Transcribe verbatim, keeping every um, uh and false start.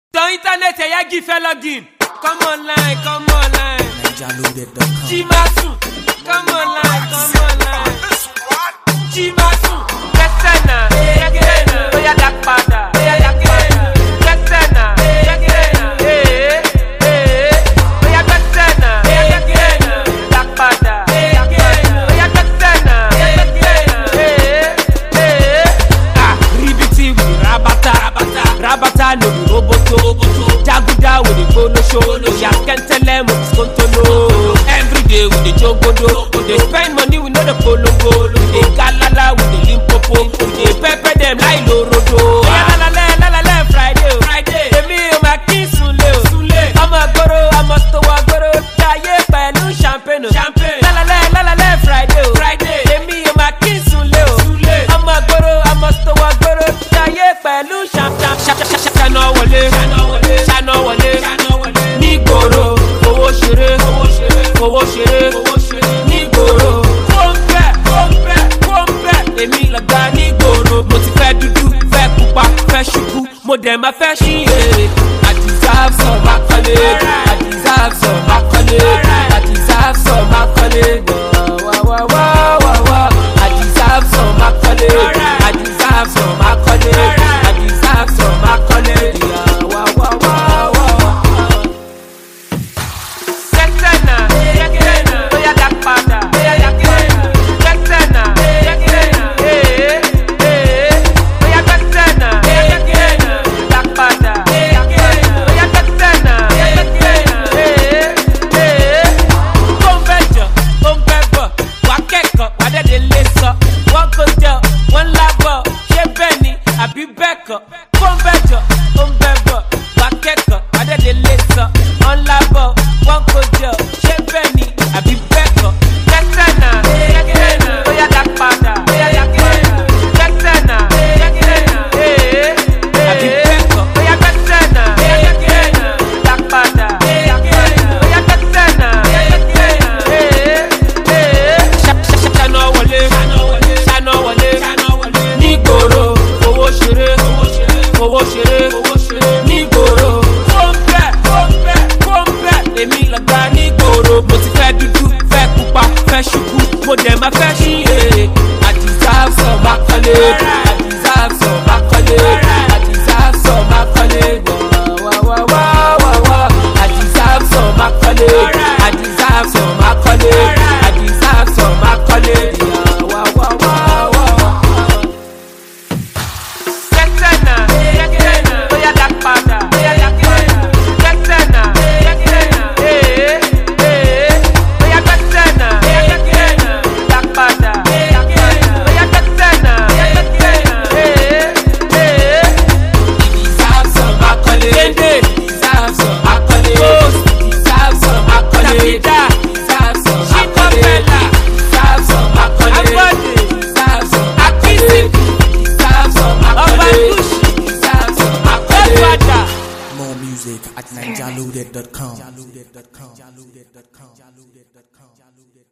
Dans internet, il y a qui fait login. Come online, come online. Jimasu, come online, come online. Jimasu, Kessena, Kessena, Oya Dakpada, Oya Dakpada, Kessena, Kessena, eh, eh, Oya Kessena, Kessena, Dakpada, Oya Kessena, Kessena, eh, eh. Ah, Ribiti with Rabata, Rabata, Rabata no be roboto. Jaguda with the polo show, no ya can't tell them what's going to know. Every day with the jogodo, they spend money with no the polo go. They galala with the limpopo, they pepper them like lorodo. La la la la la la Friday, Friday. They me my kiss sule, sule. I'm a goro, I'm a stowa goro. Jaye pelu champagne, champagne. La la la la la la Friday, Friday. They me my kiss sule, sule. I'm a goro, I'm a stowa goro. Jaye pelu champagne, champagne. Chano wale, chano wale. Chano wale, ní gbòòrò, owó ṣeré, owó ṣeré, ní gbòòrò. Kóńpẹ́, kóńpẹ́, kóńpẹ́, èmi lọ̀gá ní gbòòrò. Mo ti fẹ́ dúdú, fẹ́ pupa, fẹ́ ṣubú, mo dẹ̀ máa fẹ́ ṣí èrè. I deserve some accolade, I deserve some accolade, I deserve some accolade. Wá wá wá wá wá, I deserve some accolade, I deserve some accolade, I deserve some accolade. Wá wá wá. Owó ṣeré, ní gbòòrò. Kóńpẹ́, kóńpẹ́, kóńpẹ́, èmi lọ̀gá ní gbòòrò. Mo ti fẹ́ dúdú, fẹ́ pupa, fẹ́ ṣubú, mo dẹ̀ máa fẹ́ ṣí èrè. I deserve some accolade, I deserve some accolade, I deserve some accolade. Wá wá wá wá wá, I deserve some accolade, I deserve some accolade, I deserve some accolade. Wá wá wá wá. Music at ninja loaded dot com.